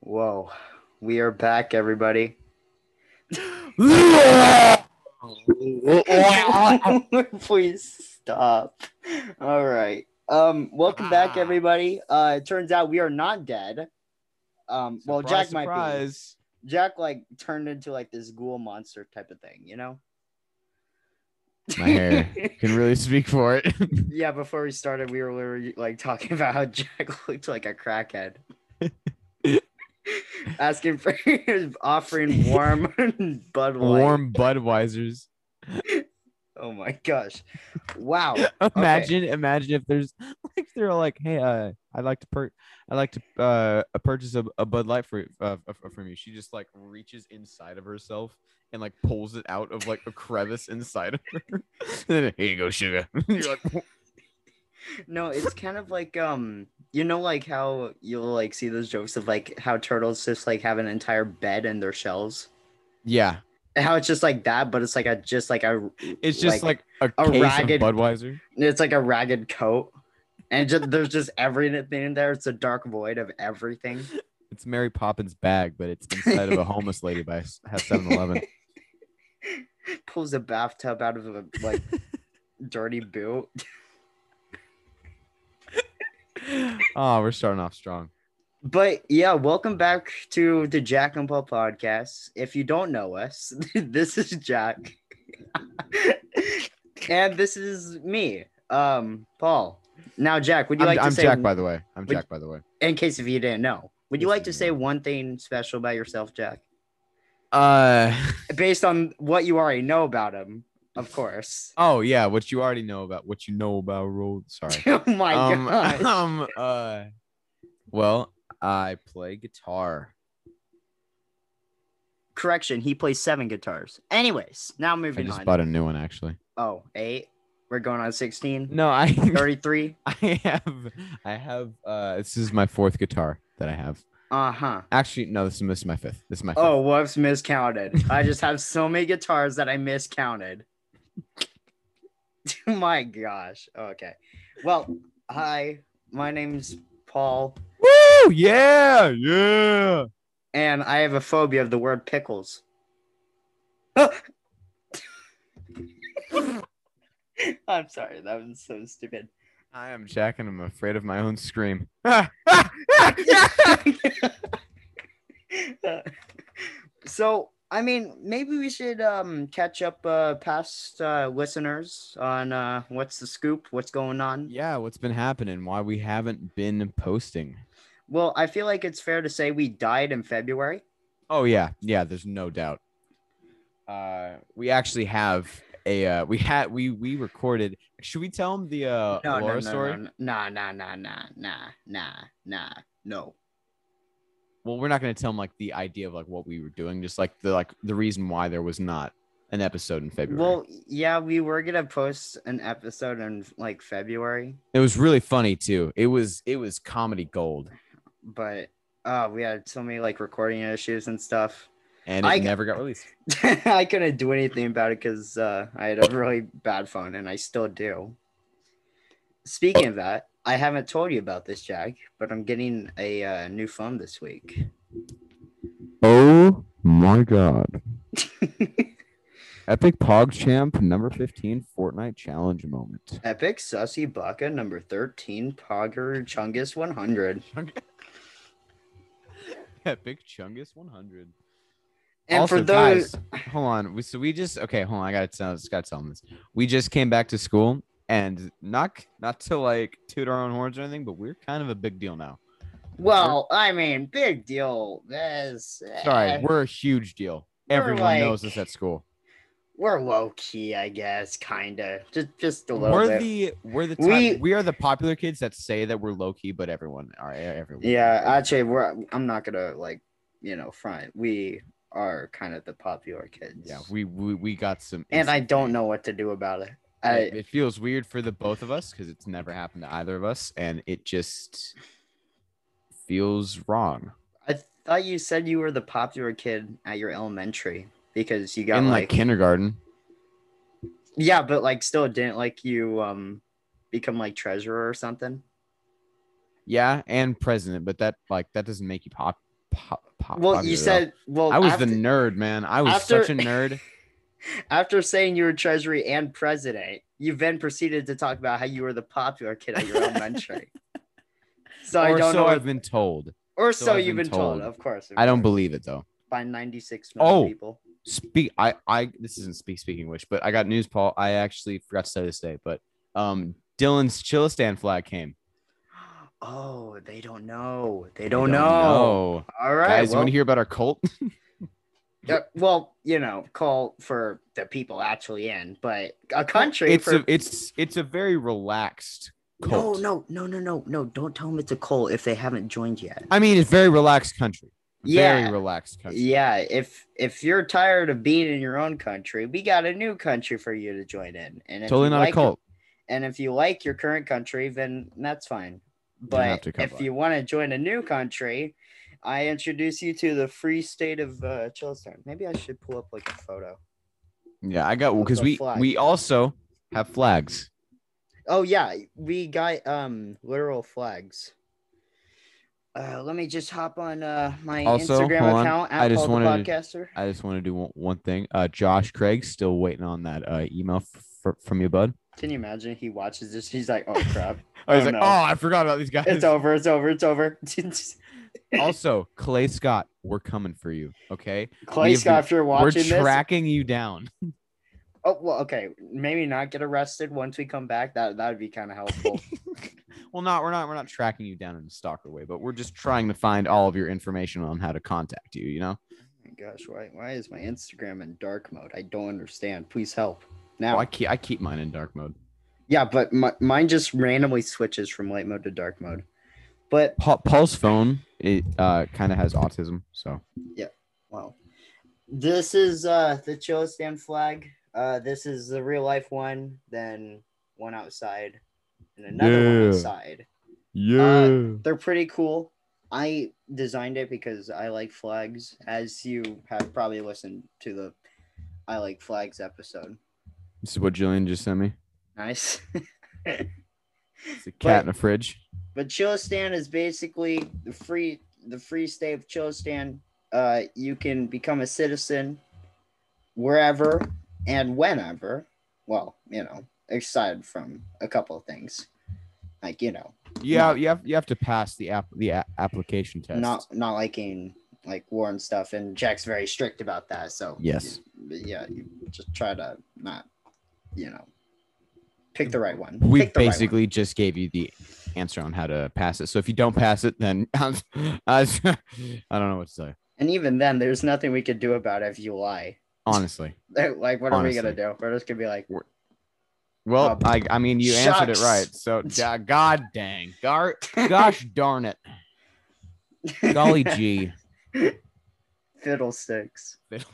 Whoa, we are back, everybody. Please stop. All right. Welcome back, everybody. It turns out we are not dead. Well, Jack might be. Jack turned into this ghoul monster type of thing, you know? My hair can really speak for it. Yeah, before we started, we were literally talking about how Jack looked like a crackhead. Asking for offering warm Bud Light. Warm Budweisers. Oh my gosh. Wow. Imagine if there's they're like, hey, I'd like to purchase a Bud Light from you. She just reaches inside of herself and pulls it out of a crevice inside of her. And then, here you go, sugar. You're like, no, it's kind of how you'll see those jokes of how turtles just have an entire bed in their shells. Yeah. How it's just like that, but it's a it's just a case ragged of Budweiser. It's like a ragged coat, and there's just everything in there. It's a dark void of everything. It's Mary Poppins' bag, but it's inside of a homeless lady by 7-Eleven. Pulls a bathtub out of a dirty boot. Oh, we're starting off strong. But yeah, welcome back to the Jack and Paul podcast. If you don't know us, this is Jack. And this is me, Paul. Now, Jack, would you like to say... I'm Jack, by the way. Jack, by the way. In case if you didn't know. Would you like to say one thing special about yourself, Jack? Based on what you already know about him, of course. Oh, yeah, what you already know about... What you know about Roll... Sorry. Oh, my gosh. Well... I play guitar. Correction, he plays 7 guitars. Anyways, now moving on. I just bought a new one, actually. Oh, 8? We're going on 16? No, 33? I have this is my 4th guitar that I have. Uh-huh. Actually, no, this is my 5th. This is my 5th. Oh, whoops, miscounted. I just have so many guitars that I miscounted. My gosh. Okay. Well, hi, my name's Paul. Woo! Yeah. And I have a phobia of the word pickles. I'm sorry, that was so stupid. I am Jack, and I'm afraid of my own scream. So, I mean, maybe we should catch up past listeners on what's the scoop, what's going on. Yeah, what's been happening, why we haven't been posting. Well, I feel like it's fair to say we died in February. Oh, yeah. Yeah, there's no doubt. We actually have a we recorded. Should we tell them the Laura story? Nah. No. Well, we're not going to tell them the idea of what we were doing, just the reason why there was not an episode in February. Well, yeah, we were going to post an episode in February. It was really funny too. It was comedy gold. But we had so many recording issues and stuff. And it never got released. I couldn't do anything about it because I had a really bad phone, and I still do. Speaking of that, I haven't told you about this, Jack, but I'm getting a new phone this week. Oh my god. Epic PogChamp number 15 Fortnite challenge moment. Epic Sussy Baka number 13 Pogger Chungus 100. Epic Chungus 100. And also, for those, guys, hold on. Hold on. I gotta tell them this. We just came back to school, and not to toot our own horns or anything, but we're kind of a big deal now. Well, I mean, big deal. Sorry, we're a huge deal. Everyone knows us at school. We're low key, I guess, kinda. Just a little bit. We are the popular kids that say that we're low key, but everyone. Yeah, actually, I'm not gonna front. We are kind of the popular kids. Yeah, we got some. And I don't know what to do about it. It feels weird for the both of us because it's never happened to either of us, and it just feels wrong. I thought you said you were the popular kid at your elementary. Because you got in kindergarten. Yeah, but still didn't you become treasurer or something? Yeah, and president, but that doesn't make you Well, you said, well, I was the nerd, man. I was such a nerd. After saying you were treasury and president, you then proceeded to talk about how you were the popular kid at your elementary. So I don't know. I've been told. Or so you've been told. Of course. I don't believe it though. By 96 million people. This isn't speaking which, but I got news, Paul. I actually forgot to say this today, but Dylan's Chilistan flag came. Oh, they don't know. They don't know. All right, guys, you want to hear about our cult? Well, call for the people actually in, but a country. It's a very relaxed cult. No. Don't tell them it's a cult if they haven't joined yet. I mean, it's very relaxed country. Very relaxed country. Yeah, if you're tired of being in your own country, we got a new country for you to join in. And if totally not a cult. And if you like your current country, then that's fine. But if you want to join a new country, I introduce you to the free state of Chilistan. Maybe I should pull up like a photo. Yeah, I got because we also have flags. Oh yeah, we got literal flags. Let me just hop on my Instagram account at Paul the Podcaster. I just want to do one thing. Josh Craig still waiting on that email from you, bud. Can you imagine? He watches this. He's like, "Oh crap!" He's like, "Oh, I forgot about these guys." It's over. Also, Clay Scott, we're coming for you. Okay, Clay Scott, if you're watching this, we're tracking you down. Oh well, okay. Maybe not get arrested once we come back. That would be kind of helpful. Well, we're not tracking you down in a stalker way, but we're just trying to find all of your information on how to contact you. You know. Oh my gosh, why is my Instagram in dark mode? I don't understand. Please help. Now I keep mine in dark mode. Yeah, but mine just randomly switches from light mode to dark mode. But Paul's phone kind of has autism, so yeah. Well, this is the Chilistan flag. This is the real life one. Then one outside, and another one inside. Yeah, they're pretty cool. I designed it because I like flags, as you have probably listened to the I Like Flags episode. This is what Jillian just sent me. Nice. It's a cat in a fridge. But Chilistan is basically the free state of Chilistan. You can become a citizen wherever and whenever. Well, aside from a couple of things, like Yeah, you have to pass the application test. Not liking like war and stuff, and Jack's very strict about that. So yes, you just try to not, pick the right one. We basically just gave you the answer on how to pass it. So if you don't pass it, then I don't know what to say. And even then, there's nothing we could do about it if you lie. Honestly, like what are we gonna do? We're just gonna be like, well, I mean, you answered it right. So god dang, gosh darn it, golly gee, fiddlesticks.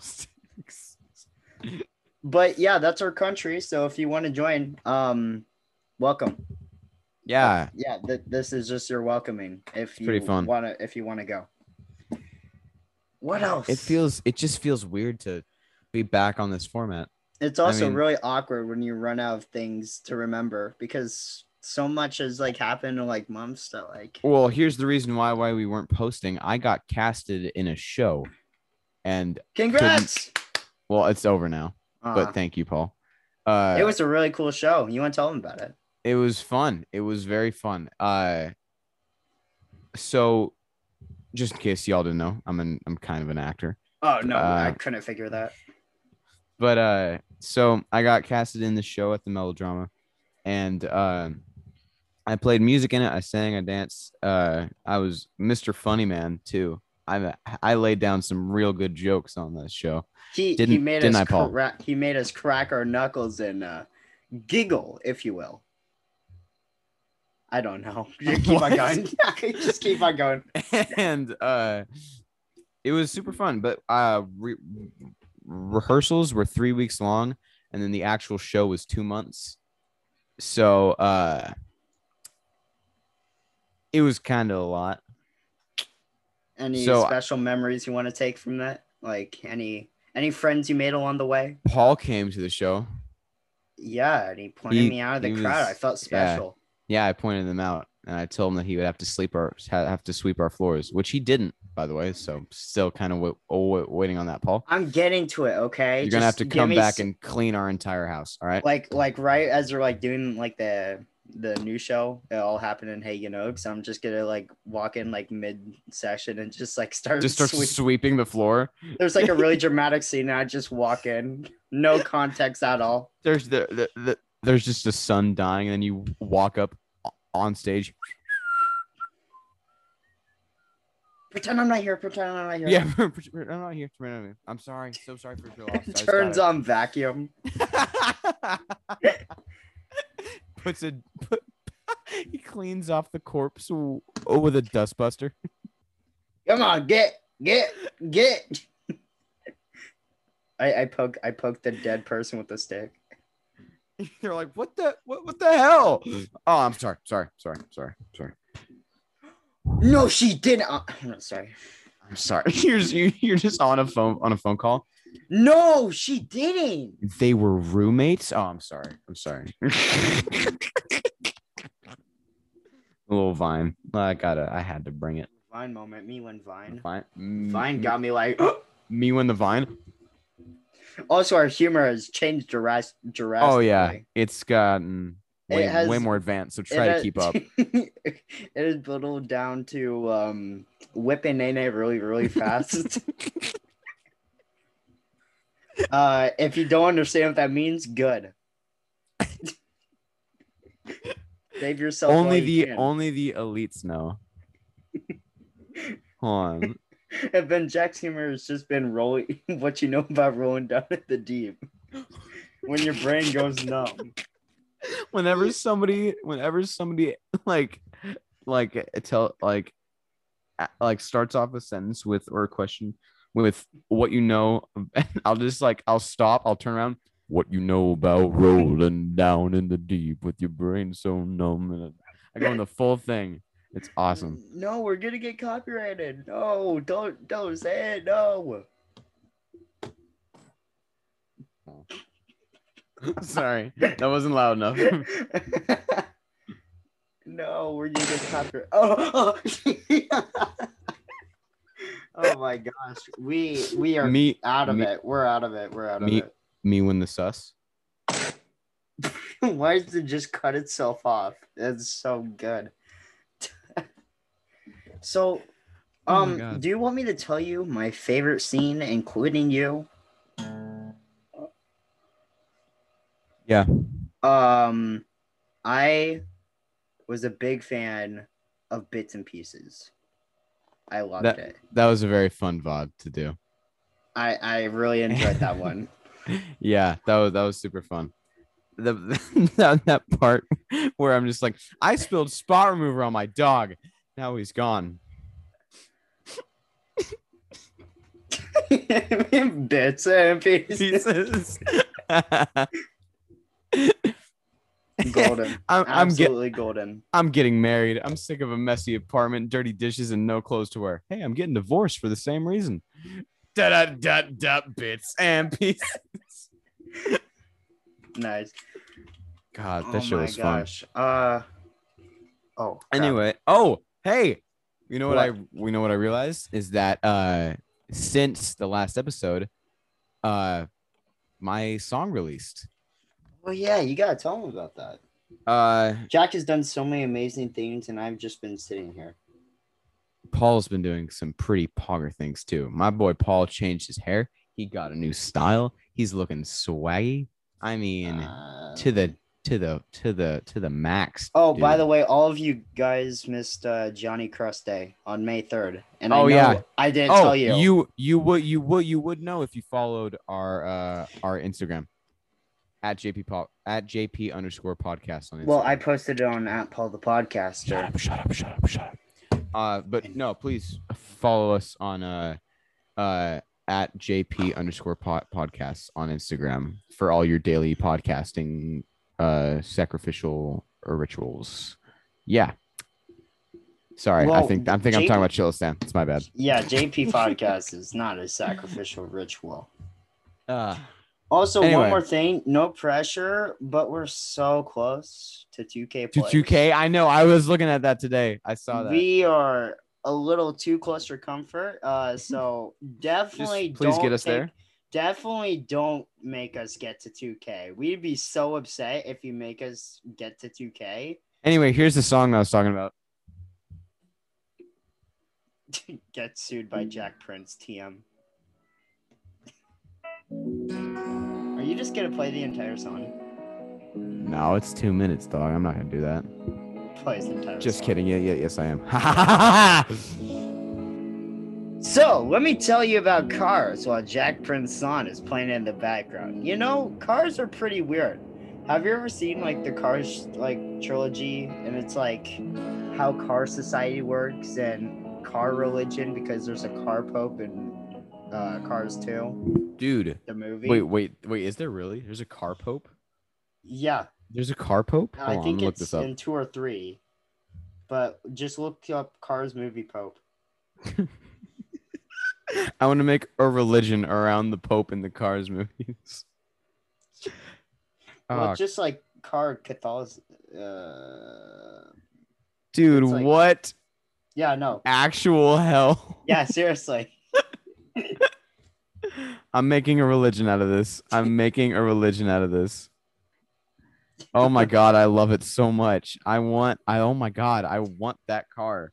But yeah, that's our country. So if you want to join, welcome. Yeah. This is just your welcoming. If you fun. want to go. What else? It just feels weird to be back on this format. It's also really awkward when you run out of things to remember because so much has happened in months that Well, here's the reason why we weren't posting. I got casted in a show, and congrats. Well, it's over now. But thank you, Paul. It was a really cool show. You want to tell them about it? It was fun. It was very fun. So just in case y'all didn't know, I'm kind of an actor. Oh no, I couldn't figure that. But so I got casted in the show at the Melodrama, and I played music in it. I sang, I danced. I was Mr. Funny Man too. I laid down some real good jokes on this show. He made us crack our knuckles and giggle, if you will. I don't know. Just keep on going. Just keep on going. And it was super fun. But rehearsals were 3 weeks long, and then the actual show was 2 months. So it was kind of a lot. Any special memories you want to take from that? Like any friends you made along the way? Paul came to the show. Yeah, and he pointed me out of the crowd. I felt special. Yeah, I pointed them out. and I told him that he would have to sweep our floors, which he didn't, by the way. So still kind of waiting on that, Paul. I'm getting to it. Okay, you're gonna have to come back and clean our entire house. All right. Like right as we're like doing like the new show, it all happened in Hagen Oaks. I'm just gonna like walk in like mid session and just like start sweeping the floor. There's like a really dramatic scene, and I just walk in, no context at all. There's there's just a son dying, and then you walk up on stage. Pretend I'm not here. Yeah, I'm not here. I'm sorry. So sorry for your loss. Turns on vacuum. He cleans off the corpse with a dustbuster. Come on, get. I poke the dead person with a stick. You're like, what the hell? Oh, I'm sorry. No, she didn't. Sorry. I'm sorry. You're just on a phone call. No, she didn't. They were roommates. Oh, I'm sorry. A little Vine. I had to bring it. Vine moment. Me when Vine. Vine got me like. Me when the Vine. Also, our humor has changed drastically. Oh yeah, it's gotten way more advanced. So try to keep up. It is whittled down to whipping Nene really, really fast. If you don't understand what that means, good. Save yourself. Only the elites know. Hold on. And then Jack's humor has just been rolling. What you know about rolling down at the deep when your brain goes numb. Whenever somebody like starts off a sentence with or a question with what you know, I'll stop. I'll turn around. What you know about rolling down in the deep with your brain so numb, and I go in the full thing. It's awesome. No, we're gonna get copyrighted. No, don't say it. No. Sorry, that wasn't loud enough. No, we're gonna get copyrighted. Oh. Oh my gosh, we are out of it. We're out of it. Me when the sus. Why does it just cut itself off? It's so good. So, do you want me to tell you my favorite scene, including you? Yeah. I was a big fan of Bits and Pieces. I loved it. That was a very fun VOD to do. I really enjoyed that one. Yeah, that was super fun. That part where I'm just like, I spilled spot remover on my dog. Now he's gone. Bits and pieces. Golden. Absolutely golden. I'm getting married. I'm sick of a messy apartment, dirty dishes, and no clothes to wear. Hey, I'm getting divorced for the same reason. Bits and pieces. Nice. God, that show was fun. Oh. Anyway. Oh, hey. You know what I realized is that since the last episode, my song released. Well, yeah, you gotta tell him about that. Jack has done so many amazing things, and I've just been sitting here. Paul's been doing some pretty pogger things too. My boy Paul changed his hair. He got a new style. He's looking swaggy. I mean, to the max. Oh, dude. By the way, all of you guys missed Johnny Crust Day on May 3rd, and I didn't tell you. You would know if you followed our Instagram at JP_podcast on Instagram. Well, I posted it on @Paul the Podcaster. Shut up. But no, please follow us on at JP_podcast on Instagram for all your daily podcasting sacrificial rituals. Yeah. Sorry, well, I'm talking about Chilistan. It's my bad. Yeah, JP Podcast is not a sacrificial ritual. Also, Anyway. one more thing, no pressure, but we're so close to 2K To plays. 2K, I know. I was looking at that today. I saw that. We are a little too close for comfort. So definitely please get us there. Definitely don't make us get to 2K. We'd be so upset if you make us get to 2K. Anyway, here's the song I was talking about. Get sued by Jack Prince, TM. Are you just gonna play the entire song? No, it's 2 minutes, dog. I'm not gonna do that. Plays the entire Just song. kidding. Yes, I am. So, let me tell you about Cars while Jack Prince song is playing in the background. You know, Cars are pretty weird. Have you ever seen like the Cars like trilogy, and it's like how car society works and car religion, because there's a car pope in Cars 2? Dude, the movie. Wait, is there really? There's a car pope? Yeah. There's a car pope? I think it's in 2 or 3. But just look up Cars movie pope. I want to make a religion around the Pope in the Cars movies. Well, it's just like car Catholicism. Dude, like, what? Yeah, no. Actual hell. Yeah, seriously. I'm making a religion out of this. Oh my God, I love it so much. Oh my God, I want that car.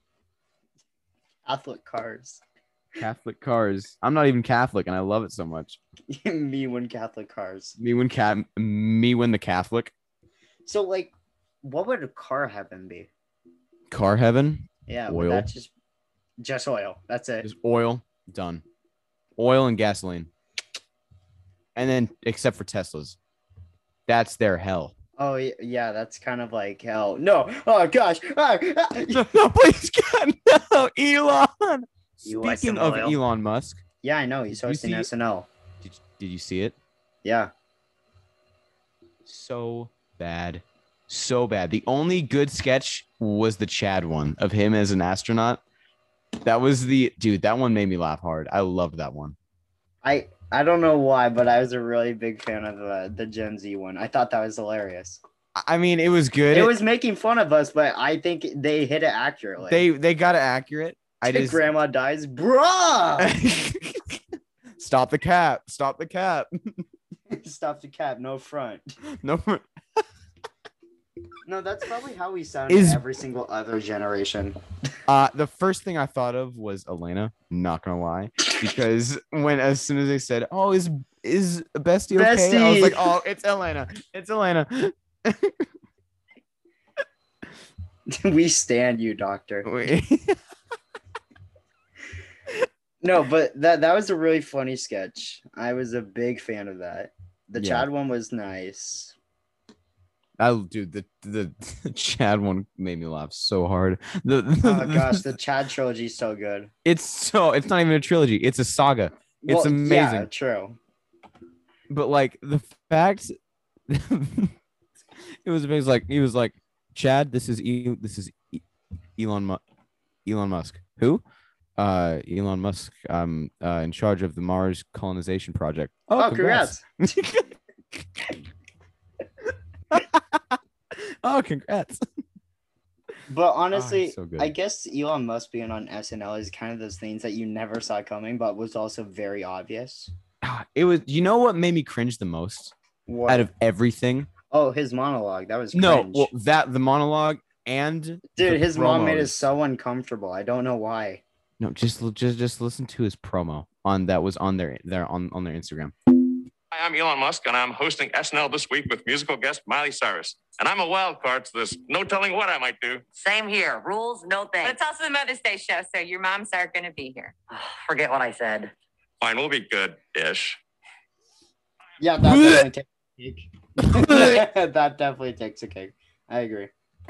Catholic cars. I'm not even Catholic, and I love it so much. Me when Catholic cars. Me when the Catholic. So, like, what would a car heaven be? Car heaven? Yeah, oil. That's just oil. That's it. Just oil. Done. Oil and gasoline. And then, except for Teslas, that's their hell. Oh yeah, that's kind of like hell. No. Oh gosh. No, please, God, no, Elon. Speaking of Elon Musk. Yeah, I know. He's hosting SNL. Did you see it? Yeah. So bad. The only good sketch was the Chad one of him as an astronaut. That was that one made me laugh hard. I loved that one. I don't know why, but I was a really big fan of the Gen Z one. I thought that was hilarious. I mean, it was good. It was making fun of us, but I think they hit it accurately. They got it accurate. Grandma dies, bruh. Stop the cap. Stop the cap. No front. No front. No, that's probably how we sound in every single other generation. The first thing I thought of was Elena. Not gonna lie, because as soon as they said, "Oh, is Bestie okay?" I was like, "Oh, it's Elena. It's Elena." We stand you, doctor. No, but that was a really funny sketch. I was a big fan of that. The Chad one was nice. Dude, the Chad one made me laugh so hard. Oh gosh, the Chad trilogy is so good. It's not even a trilogy; it's a saga. It's amazing. Yeah, true. But like the fact, it was amazing. Like he was like, Chad, this is Elon Musk. Who? Elon Musk. I'm in charge of the Mars colonization project. Oh, congrats. Oh, congrats. But honestly, so I guess Elon Musk being on SNL is kind of those things that you never saw coming, but was also very obvious. It was, you know what made me cringe the most out of everything? Oh, his monologue. That was cringe. No, well, the monologue and dude, his mom made it so uncomfortable. I don't know why. No, just listen to his promo that was on their Instagram. Hi, I'm Elon Musk, and I'm hosting SNL this week with musical guest Miley Cyrus. And I'm a wild card, so there's no telling what I might do. Same here. Rules, no thanks. But it's also the Mother's Day show, so your moms are going to be here. Forget what I said. Fine, we'll be good-ish. Yeah, that definitely takes a cake. That definitely takes a cake. I agree.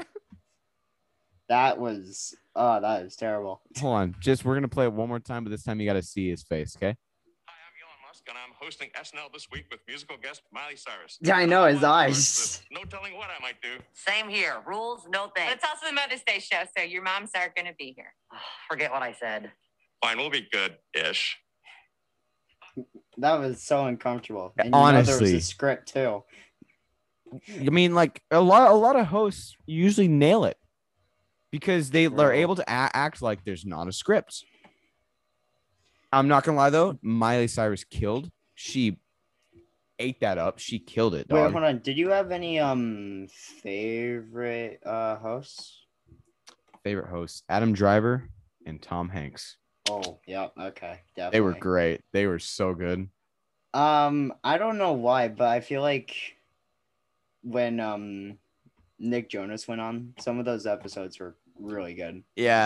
That is terrible. Hold on. We're going to play it one more time, but this time you got to see his face, okay? And I'm hosting SNL this week with musical guest Miley Cyrus. Yeah, I know his eyes. No telling what I might do. Same here. Rules, no thanks. But it's also the Mother's Day show, so your moms are going to be here. Forget what I said. Fine, we'll be good-ish. That was so uncomfortable. And honestly, there was a script too. I mean, like a lot of hosts usually nail it because they're able to act like there's not a script. I'm not gonna lie though, Miley Cyrus killed. She ate that up. She killed it, dog. Wait, hold on. Did you have any favorite hosts? Favorite hosts: Adam Driver and Tom Hanks. Oh, yeah. Okay, definitely. They were great. They were so good. I don't know why, but I feel like when Nick Jonas went on, some of those episodes were really good. Yeah.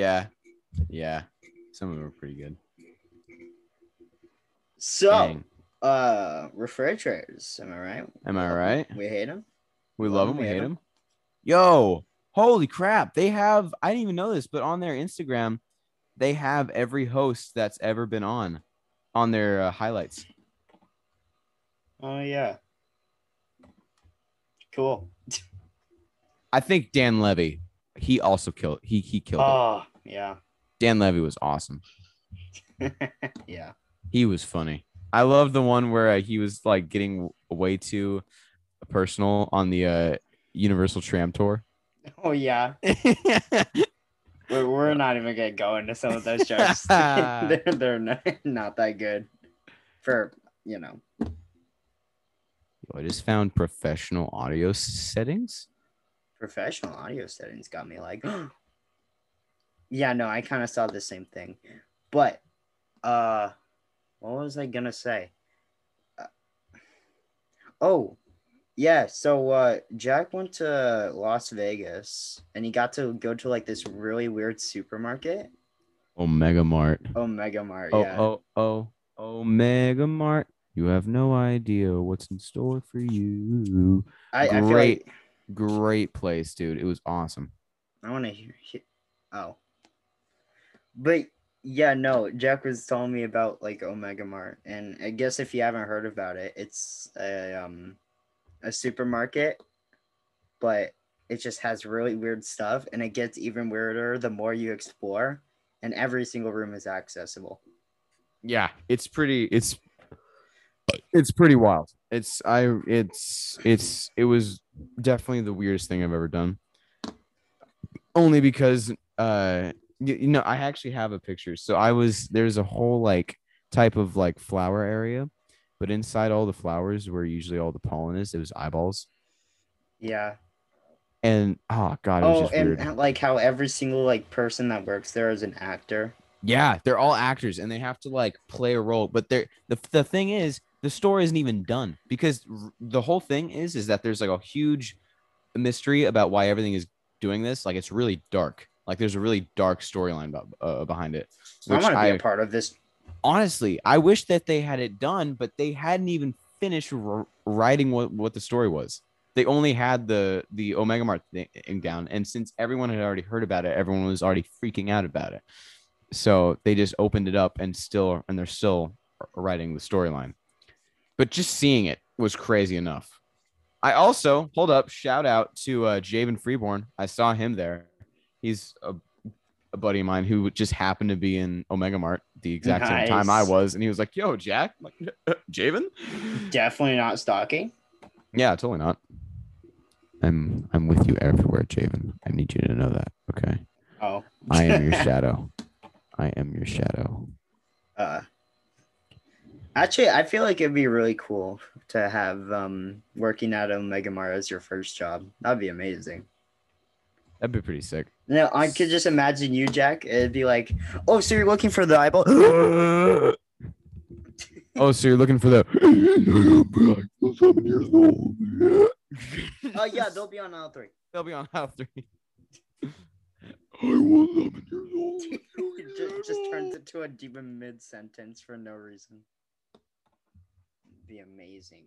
Some of them were pretty good. So, refrigerators, am I right? Am I right? We hate them. We love them. We hate them. Yo, holy crap! They have. I didn't even know this, but on their Instagram, they have every host that's ever been on their highlights. Oh yeah. Cool. I think Dan Levy, he also killed. He killed it. Oh yeah. Dan Levy was awesome. Yeah. He was funny. I love the one where he was like getting way too personal on the Universal Tram Tour. Oh yeah. We're not even gonna go into some of those jokes. they're not that good. For I just found professional audio settings. Professional audio settings got me like, yeah, no, I kind of saw the same thing, but what was I gonna say? Oh, yeah. So Jack went to Las Vegas and he got to go to like this really weird supermarket. Omega Mart. Omega Mart. Yeah. Omega Mart. You have no idea what's in store for you. I feel like... Great place, dude. It was awesome. I want to hear. Oh, but yeah, no. Jack was telling me about like Omega Mart, and I guess if you haven't heard about it, it's a supermarket, but it just has really weird stuff, and it gets even weirder the more you explore, and every single room is accessible. Yeah, it's pretty wild. It was definitely the weirdest thing I've ever done. Only because I actually have a picture. So there's a whole like type of like flower area, but inside all the flowers where usually all the pollen is, it was eyeballs. Yeah. And oh god, it was just weird. And like how every single like person that works there is an actor. Yeah, they're all actors and they have to like play a role. But the thing is, the story isn't even done because the whole thing is that there's like a huge mystery about why everything is doing this. Like it's really dark. Like there's a really dark storyline behind it. I want to be a part of this. Honestly, I wish that they had it done, but they hadn't even finished writing what the story was. They only had the Omega Mart thing down, and since everyone had already heard about it, everyone was already freaking out about it. So they just opened it up and they're still writing the storyline. But just seeing it was crazy enough. I also, shout out to Javen Freeborn. I saw him there. He's a buddy of mine who just happened to be in Omega Mart the exact same time I was. And he was like, yo, Jack, I'm like, Javen? Definitely not stalking. Yeah, totally not. I'm with you everywhere, Javen. I need you to know that, okay? Oh. I am your shadow. I am your shadow. Actually, I feel like it'd be really cool to have working at Omega Mart as your first job. That'd be amazing. That'd be pretty sick. No, I could just imagine you, Jack. It'd be like, oh, so you're looking for the eyeball? Oh, so you're looking for the... Oh, yeah, they'll be on aisle 3. They'll be on aisle 3. I was 7 years old. just turns into a demon mid-sentence for no reason. It'd be amazing.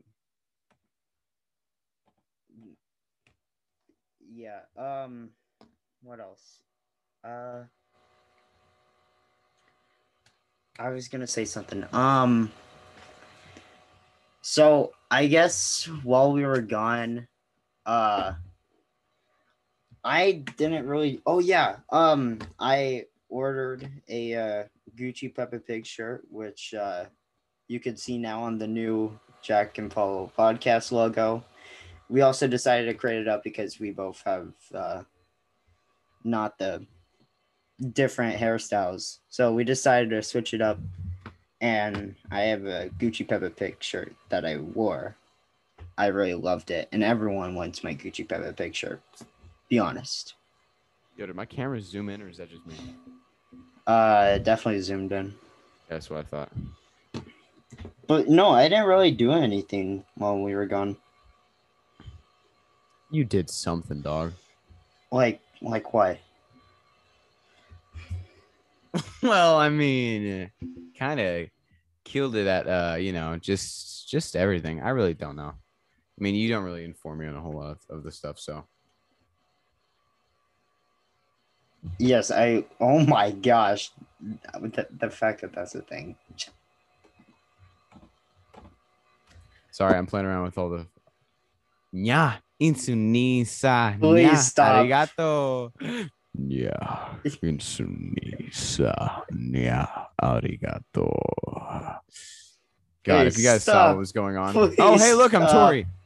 Yeah, what else? I was gonna say something. So I guess while we were gone, I didn't really. Oh yeah. I ordered a Gucci Peppa Pig shirt, which you could see now on the new Jack and Paul podcast logo. We also decided to create it up because we both have not the different hairstyles. So we decided to switch it up. And I have a Gucci Peppa Pig shirt that I wore. I really loved it. And everyone wants my Gucci Peppa Pig shirt. Be honest. Yo, did my camera zoom in or is that just me? Definitely zoomed in. That's what I thought. But no, I didn't really do anything while we were gone. You did something, dog. Like what? Well, I mean, kind of killed it at just everything. I really don't know. I mean, you don't really inform me on a whole lot of the stuff, so. Yes, oh my gosh. The fact that that's a thing. Sorry, I'm playing around with all the. Nya, insunisa. Please stop. Arigato. Yeah, insunisa. Nya, arigato. God, Hey, if you guys saw stop. what was going on. Please Oh, hey, look, I'm stop. Tori.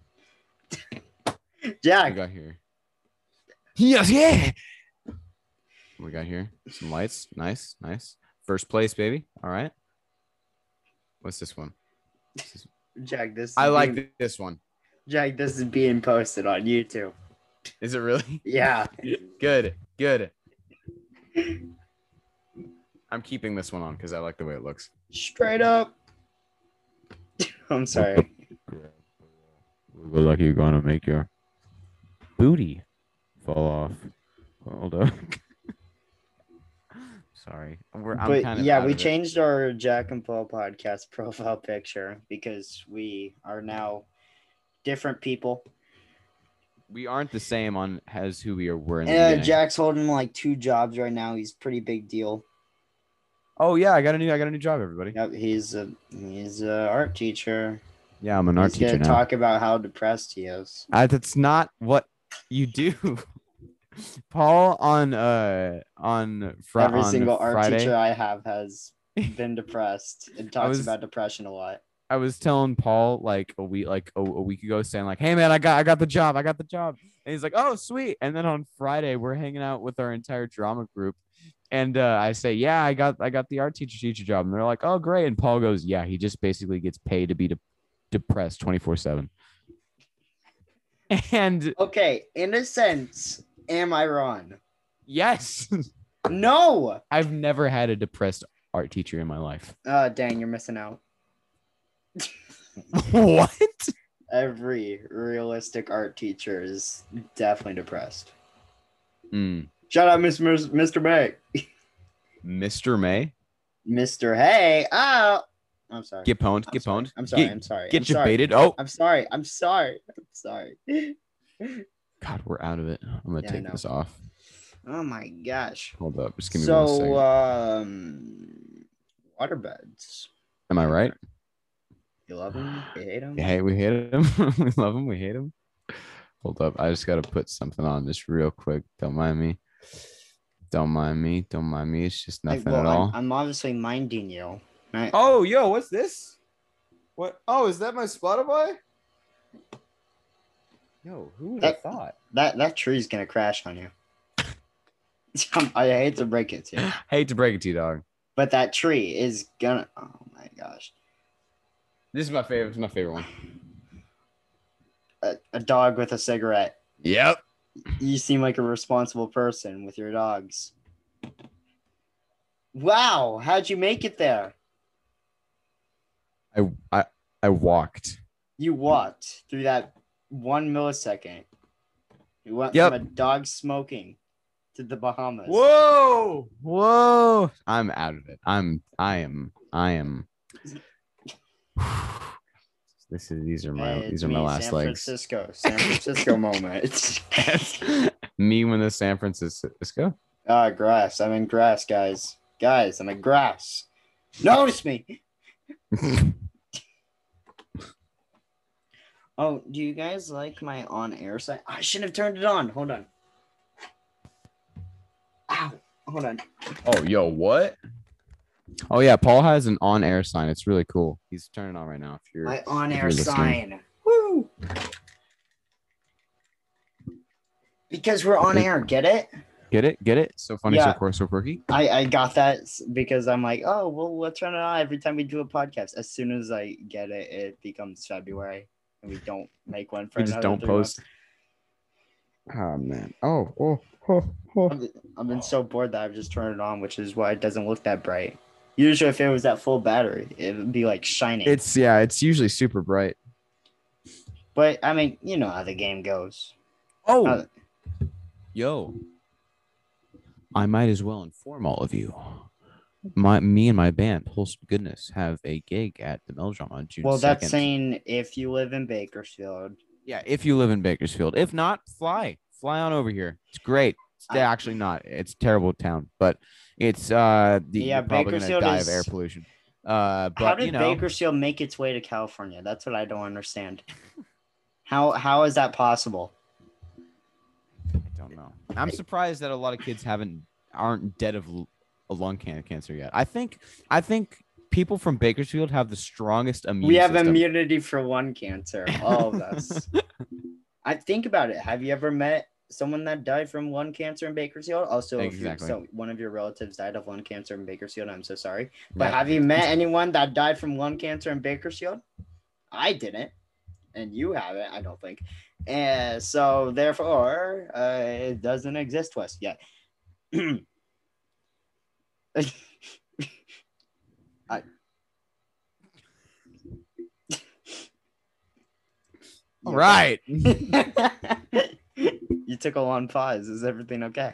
We Jack, got here. Yes, yeah. We got here some lights. Nice. First place, baby. All right. What's this one? Jack, this. I is like being- this one. Jack, this is being posted on YouTube. Is it really? Yeah. Good. I'm keeping this one on because I like the way it looks. Straight up. I'm sorry. Look like you're gonna make your booty fall off. Hold up. Sorry. We changed our Jack and Paul podcast profile picture because we are now different people. We aren't the same as who we were in the beginning. Jack's holding like 2 jobs right now. He's pretty big deal. Oh yeah, I got a new job, everybody. Yep, he's a art teacher. Yeah, I'm an art He's teacher gonna now. talk about how depressed he is. That's not what you do. Paul on Every single art Friday, teacher I have has been depressed and talks about depression a lot. I was telling Paul like a week ago, saying like, "Hey man, I got the job. And he's like, "Oh sweet." And then on Friday, we're hanging out with our entire drama group, and I say, "Yeah, I got the art teacher job." And they're like, "Oh great." And Paul goes, "Yeah, he just basically gets paid to be depressed 24/7." And Okay, in a sense, am I wrong? yes, No. I've never had a depressed art teacher in my life. Dang, you're missing out. What? Every realistic art teacher is definitely depressed. Mm. Shout out, Mr. May. Mr. May? Mr. Hey. Oh, I'm sorry. Get pwned. I'm sorry. Get baited. Oh, I'm sorry. God, we're out of it. I'm gonna Yeah, I take know. this off. Oh my gosh. Hold up. Just give me 1 second. Waterbeds. Am I right? You love them? You hate them? Hey, we hate him. We love him. We hate him. Hold up. I just gotta put something on just real quick. Don't mind me. It's just nothing at all. I'm obviously minding you. Right? Oh, yo, what's this? What? Oh, is that my Spotify? Yo, who would have thought? That tree's gonna crash on you. I hate to break it to you, Hate to break it to you, dog. but that tree is gonna. Oh my gosh! This is my favorite. It's my favorite one. A dog with a cigarette. Yep. You seem like a responsible person with your dogs. Wow, how'd you make it there? I walked. You walked through that 1 millisecond. You went Yep. from a dog smoking to the Bahamas. Whoa. I'm out of it. I am. These are my last legs. San Francisco moment. Me when the San Francisco. Grass. I'm in grass, guys. Guys, I'm in grass. Notice me. Oh, do you guys like my on-air side? I shouldn't have turned it on. Hold on. Ow. Hold on. Oh, yo, what? Oh yeah, Paul has an on-air sign. It's really cool. He's turning on right now. If you're My on-air you're listening. sign. Woo! Because we're on air. Get it? Get it? Get it? So funny, Yeah. so coarse, so quirky. I got that because I'm like, oh, well, we'll turn it on every time we do a podcast. As soon as I get it, it becomes February, and we don't make one for We just another don't 3 post. months. Oh man. Oh. I've been so bored that I've just turned it on, which is why it doesn't look that bright. Usually, if it was at full battery, it would be like shining. It's usually super bright. But I mean, you know how the game goes. Oh. Yo. I might as well inform all of you. Me and my band, Wholesome Goodness, have a gig at the Melodrama on June 2nd. Well, that's saying if you live in Bakersfield. Yeah, if you live in Bakersfield. If not, fly on over here. It's great. It's actually not. It's a terrible town, but it's you're probably gonna die of air pollution. But how did Bakersfield make its way to California? That's what I don't understand. How is that possible? I don't know. I'm surprised that a lot of kids aren't dead of a lung cancer yet. I think people from Bakersfield have the strongest immune system. We have immunity for lung cancer, all of us. I think about it. Have you ever met someone that died from lung cancer in Bakersfield? Also, exactly. So one of your relatives died of lung cancer in Bakersfield. I'm so sorry. But have you met anyone that died from lung cancer in Bakersfield? I didn't. And you haven't, I don't think. And so therefore, it doesn't exist to us yet. All right. You took a long pause. Is everything okay?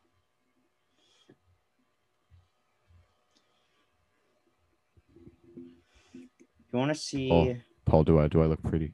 You want to see? Paul, do I look pretty?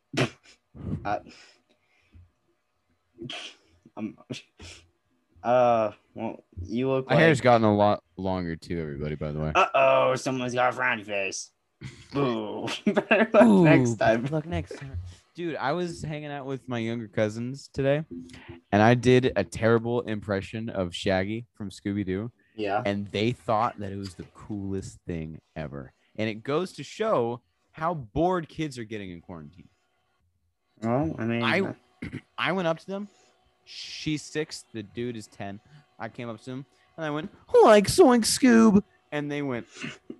Well, you look. My hair's gotten a lot longer too, everybody. By the way. Someone's got a frowny face. Boo. Better look next time. Look next time. Dude, I was hanging out with my younger cousins today, and I did a terrible impression of Shaggy from Scooby-Doo. Yeah. And they thought that it was the coolest thing ever. And it goes to show how bored kids are getting in quarantine. Well, I mean, I went up to them. She's 6. The dude is 10. I came up to him and I went, like Zoink Scoob. And they went,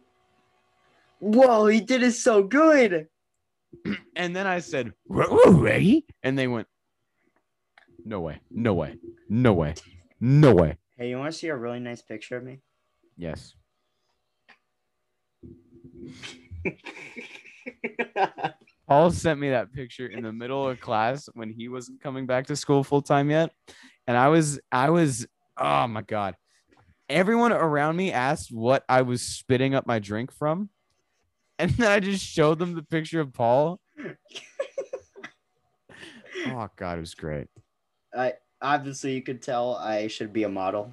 whoa, he did it so good. And then I said, Ray? And they went, no way. No way. No way. No way. Hey, you want to see a really nice picture of me? Yes. Paul sent me that picture in the middle of class when he wasn't coming back to school full time yet. And I was, oh my God. Everyone around me asked what I was spitting up my drink from. And then I just showed them the picture of Paul. Oh God, it was great. Obviously you could tell I should be a model.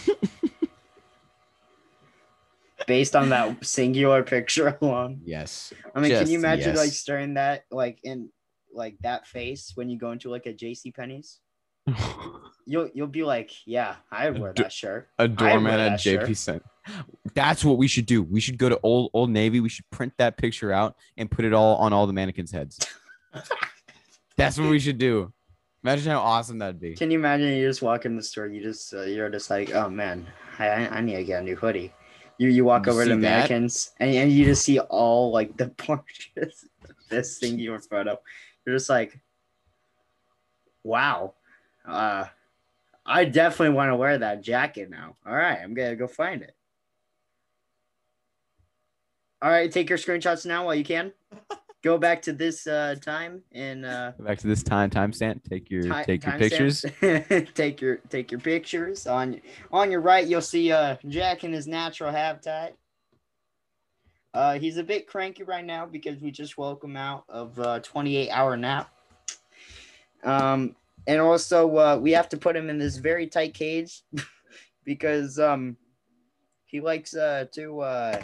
Based on that singular picture alone. Yes. I mean, can you imagine like staring that like in like that face when you go into like a JCPenney's? You'll be like, yeah, I would wear that shirt. A doorman at JP Cent. That's what we should do. We should go to Old Navy. We should print that picture out and put it all on all the mannequins' heads. That's what we should do. Imagine how awesome that'd be. Can you imagine you just walk in the store, you're just like, oh man, I need to get a new hoodie. You walk over to mannequins and you just see all like the portraits of this singular photo. You're just like, wow. I definitely want to wear that jacket now. All right, I'm gonna go find it. All right, take your screenshots now while you can. Go back to this time and back to this timestamp. Take your pictures. take your pictures. On your right, you'll see Jack in his natural habitat. He's a bit cranky right now because we just woke him out of a 28-hour nap. And also we have to put him in this very tight cage because he likes to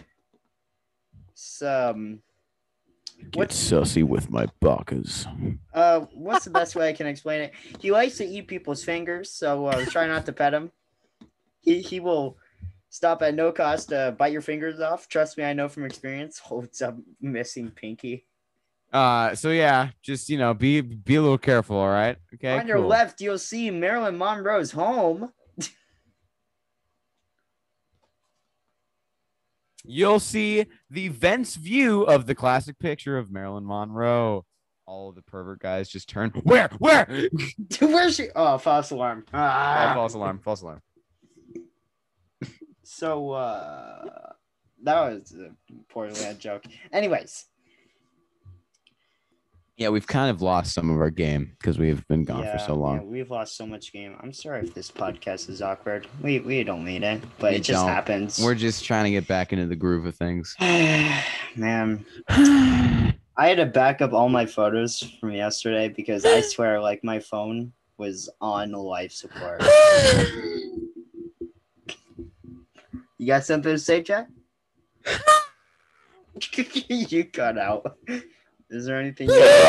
Get sussy with my bacchus. What's the best way I can explain it? He likes to eat people's fingers, so try not to pet him. He will Stop at no cost to bite your fingers off. Trust me, I know from experience. Holds up missing pinky. So yeah, just be a little careful, all right? Okay. On your left, you'll see Marilyn Monroe's home. You'll see the Vents view of the classic picture of Marilyn Monroe. All of the pervert guys just turn. Where? Where's she? Oh, false alarm. Oh, false alarm. So, that was a poorly had joke. Anyways. Yeah, we've kind of lost some of our game because we've been gone for so long. Yeah, we've lost so much game. I'm sorry if this podcast is awkward. We don't mean it, but it just happens. We're just trying to get back into the groove of things. Man. I had to back up all my photos from yesterday because I swear, like, my phone was on life support. You got something to say, Jack? You cut out. Is there anything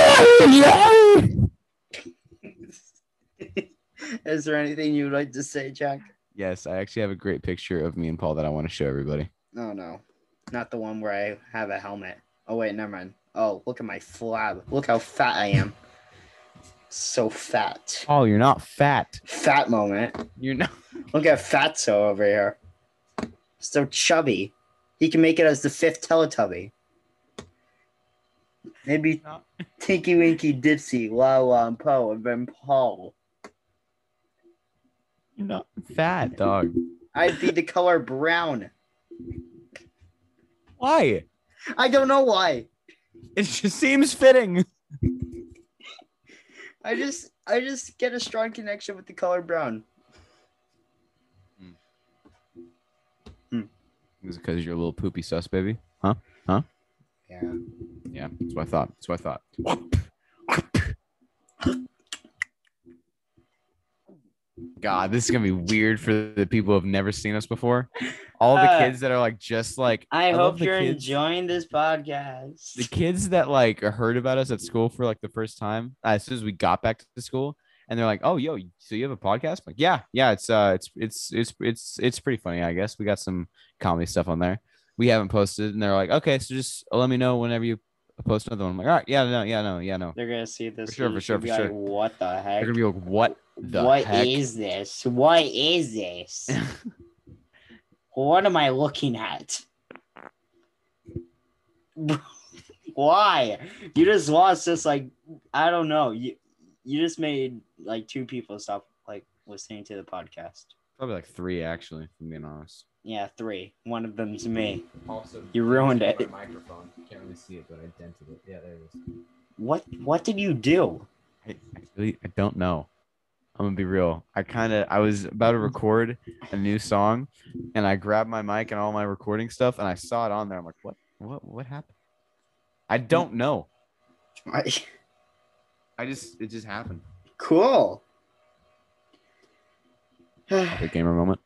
Is there anything you'd like to say, Jack? Yes, I actually have a great picture of me and Paul that I want to show everybody. Oh, no. Not the one where I have a helmet. Oh, wait, never mind. Oh, look at my flab. Look how fat I am. So fat. Oh, you're not fat. Fat moment. You're not. Look at Fatso over here. So chubby. He can make it as the 5th Teletubby. Maybe Tinky Winky Dipsy, Wawa, and Poe, and then Paul. You're not fat, dog. I'd be the color brown. Why? I don't know why. It just seems fitting. I just get a strong connection with the color brown. Is it because you're a little poopy sus, baby? Huh? Yeah. Yeah, that's what I thought. God, this is gonna be weird for the people who have never seen us before. All the kids that are like just like I hope you're enjoying this podcast. The kids that like heard about us at school for like the first time as soon as we got back to school, and they're like, "Oh, yo, so you have a podcast?" I'm like, yeah, it's pretty funny. I guess we got some comedy stuff on there. We haven't posted, and they're like, "Okay, so just let me know whenever you post another one." I'm like, "All right, yeah, no." They're gonna see this for sure. Like, what the heck? They're gonna be like, "What the What heck is this? What is this? What am I looking at? Why? You just lost this, like, I don't know. You just made like 2 people stop like listening to the podcast. Probably like 3, actually, if I'm being honest. Yeah, 3. One of them's me. Also, you ruined it. My microphone. Can't really see it, but I dented it. Yeah, there it is. What did you do? I don't know. I'm gonna be real. I was about to record a new song, and I grabbed my mic and all my recording stuff, and I saw it on there. I'm like, what happened? I don't know. It just happened. Cool. The gamer moment.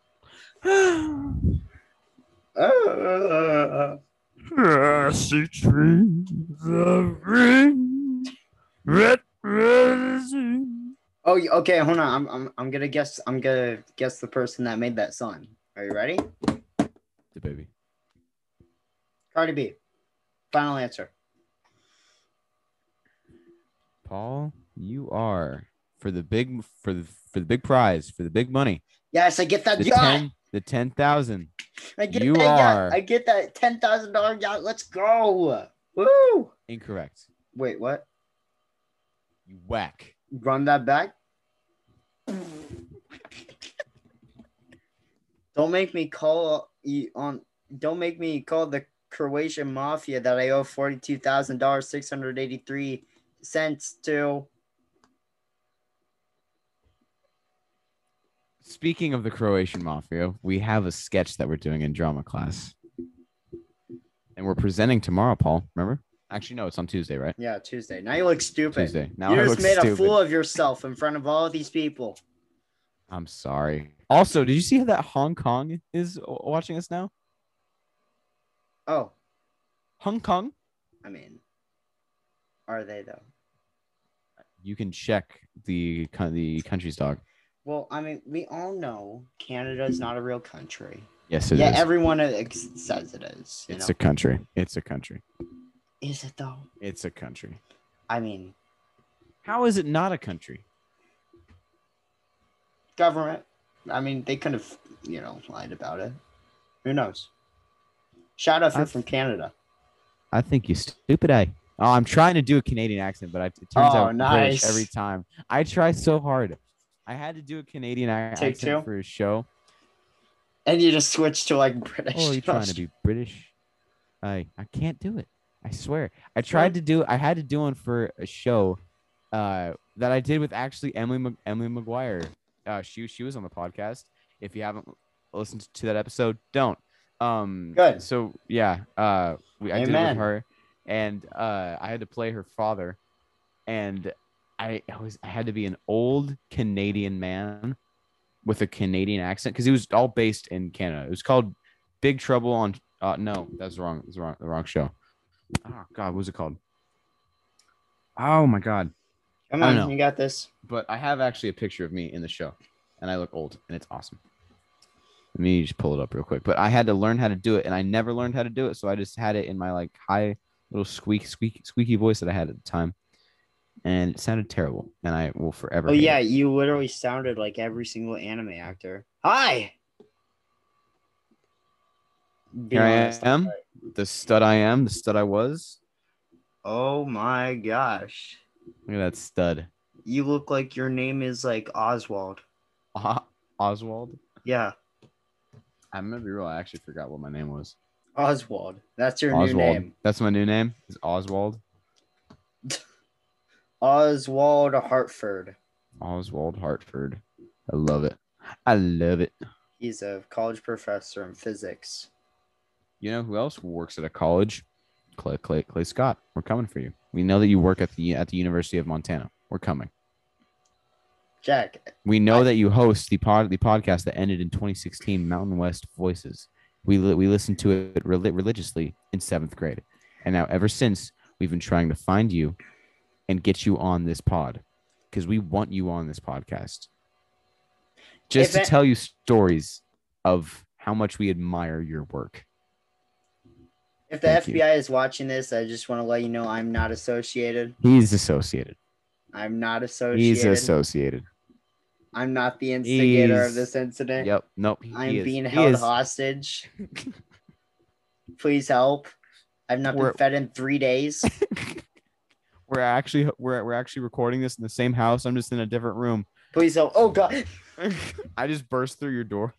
See trees of green, red roses. Oh, okay. Hold on. I'm gonna guess. I'm gonna guess the person that made that song. Are you ready? The baby. Cardi B. Final answer. Paul, you are for the big prize, for the big money. Yes, I get that the yacht. The 10,000. I get that yacht. I get that $10,000 yacht. Let's go. Woo! Incorrect. Wait, what? You whack. Run that back. Don't make me call the Croatian mafia that I owe $42,683 to. Speaking of the Croatian mafia, we have a sketch that we're doing in drama class. And we're presenting tomorrow, Paul. Remember? Actually, no, it's on Tuesday, right? Yeah, Tuesday. Now you look stupid. Tuesday. Now you just made a fool of yourself in front of all of these people. I'm sorry. Also, did you see that Hong Kong is watching us now? Oh. Hong Kong? I mean, are they though? You can check the country's dog. Well, I mean, we all know Canada is not a real country. Yes, it Yeah, is. everyone says it is. It's a country. It's a country. Is it though? It's a country. I mean, how is it not a country? Government. I mean, they could have, lied about it. Who knows? Shout out if you're from Canada. I think you stupid. Oh, I'm trying to do a Canadian accent, but it turns out nice. British every time. I try so hard. I had to do a Canadian accent for a show. And you just switched to like British. Oh, are you trying to be British? I can't do it. I swear. I had to do one for a show that I did with actually Emily McGuire. She was on the podcast. If you haven't listened to that episode, don't. Good. So yeah, I did it with her, and I had to play her father, and I had to be an old Canadian man with a Canadian accent because he was all based in Canada. It was called Big Trouble on. No, that's wrong. It was the wrong show. Oh God, what was it called? Oh my God. Come on, you got this. But I have actually a picture of me in the show, and I look old, and it's awesome. Let me just pull it up real quick. But I had to learn how to do it, and I never learned how to do it, so I just had it in my like high little squeaky voice that I had at the time, and it sounded terrible, and I will forever. Oh yeah, you literally sounded like every single anime actor. Hi. Here I am, the stud I am, the stud I was. Oh my gosh. Look at that stud. You look like your name is like Oswald. Oswald? Yeah. I'm gonna be real. I actually forgot what my name was. Oswald. That's your new name. That's my new name. Is Oswald. Oswald Hartford. Oswald Hartford. I love it. I love it. He's a college professor in physics. You know who else works at a college? Clay Scott. We're coming for you. We know that you work at the University of Montana. We're coming. Jack. We know that you host the podcast that ended in 2016, Mountain West Voices. We listened to it religiously in 7th grade. And now ever since, we've been trying to find you and get you on this pod because we want you on this podcast. Just to tell you stories of how much we admire your work. If the FBI is watching this, I just want to let you know I'm not associated. He's associated. I'm not associated. He's associated. I'm not the instigator of this incident. Yep. Nope. I'm being held hostage. Please help. I've not been fed in 3 days. We're actually recording this in the same house. I'm just in a different room. Please help. Oh God. I just burst through your door.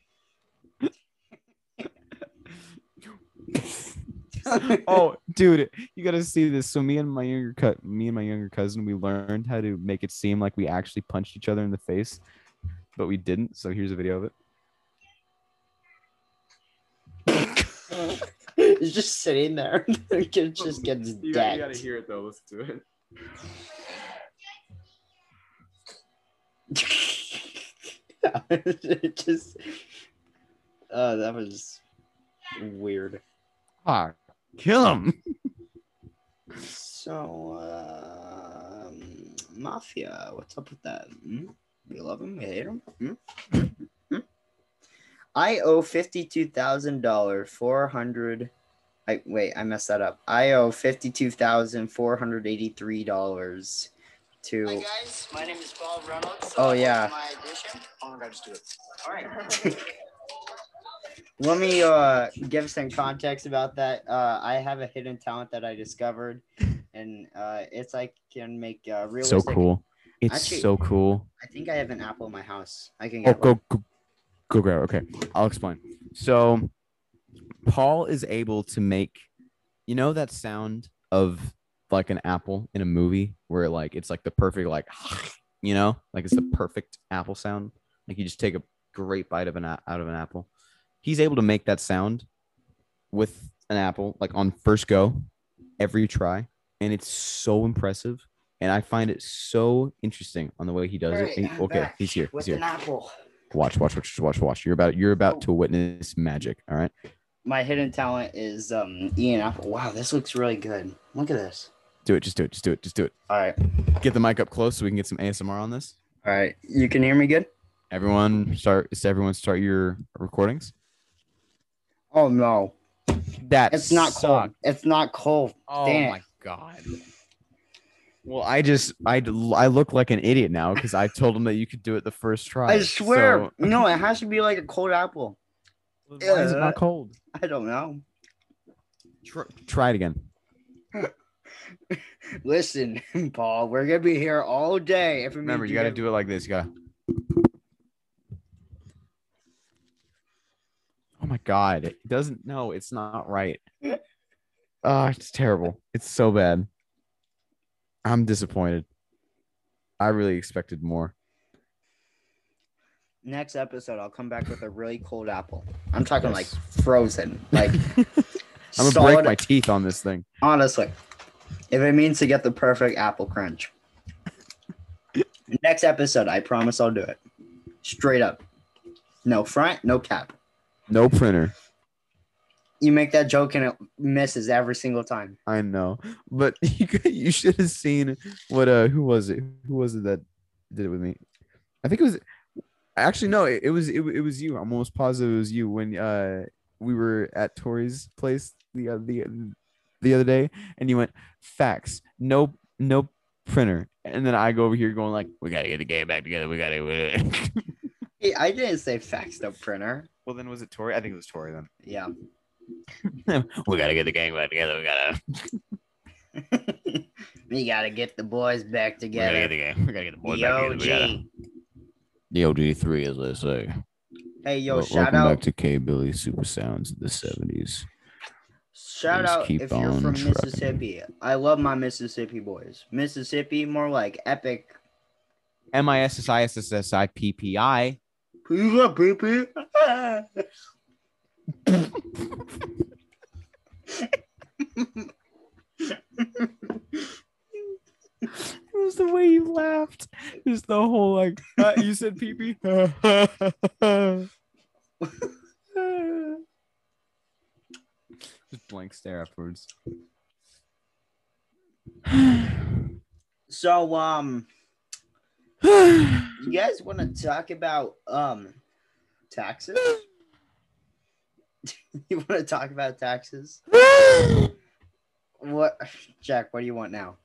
Oh, dude, you gotta see this. So me and my younger cousin, we learned how to make it seem like we actually punched each other in the face, but we didn't. So here's a video of it. It's just sitting there. It just gets dead. You gotta hear it though. Listen to it. It just. That was weird. Kill him. So, Mafia, what's up with that? We love him, we hate him. I owe $52,000, I messed that up. I owe $52,483 to. Hi guys, my name is Bob Reynolds. Oh yeah. My audition. Oh my God, just do it. All right. Let me give some context about that. I have a hidden talent that I discovered, and it's I can make realistic. So cool! It's so cool. I think I have an apple in my house. I can get. Go grab it. Okay, I'll explain. So, Paul is able to make, that sound of like an apple in a movie where it's like the perfect like it's the perfect apple sound. Like you just take a great bite of out of an apple. He's able to make that sound with an apple, like on first go, every try. And it's so impressive. And I find it so interesting on the way he does it. He's here. With an apple. Watch. You're about to witness magic. All right. My hidden talent is eating apple. Wow, this looks really good. Look at this. Do it. Just do it. All right. Get the mic up close so we can get some ASMR on this. All right. You can hear me good? Everyone start your recordings. Oh no. It's not cold. It's not cold. Oh Damn my god. Well, I look like an idiot now because I told him that you could do it the first try. I swear. So... No, it has to be like a cold apple. Why is it not cold? I don't know. Try it again. Listen, Paul, we're gonna be here all day. Remember, you got to do it like this. You got to. Oh my god! It doesn't. No, it's not right. It's terrible. It's so bad. I'm disappointed. I really expected more. Next episode, I'll come back with a really cold apple. I'm talking like frozen. Like I'm gonna break my teeth on this thing. Honestly, if it means to get the perfect apple crunch. Next episode, I promise I'll do it. Straight up. No front, no cap. No printer. You make that joke and it misses every single time. I know, but you should have seen what who was it that did it with me? I think it was actually no, it was you. I'm almost positive it was you when we were at Tori's place the other day, and you went fax, no printer, and then I go over here going like, we gotta get the game back together. We gotta. Hey, I didn't say fax, no printer. Well, then was it Tori? I think it was Tori then. Yeah. We gotta get the gang back together. We gotta get the boys back together. We gotta get the boys back together. The OG3, as they say. Hey, yo, shout welcome out back to K Billy Super Sounds of the 70s. Shout out if you're from Mississippi. I love my Mississippi boys. Mississippi, more like epic. MISSISSIPPI. PP. It was the way you laughed. Just the whole like you said pee. Just blank stare afterwards. So you guys want to talk about taxes? You want to talk about taxes? What, Jack? What do you want now?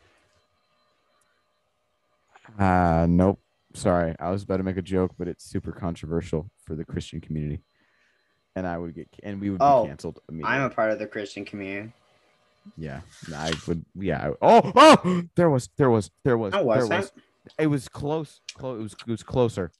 Nope. Sorry, I was about to make a joke, but it's super controversial for the Christian community, and we would be canceled immediately. I'm a part of the Christian community. Yeah, I would. Yeah. Oh! There was. No, was there was. It was close. It was closer.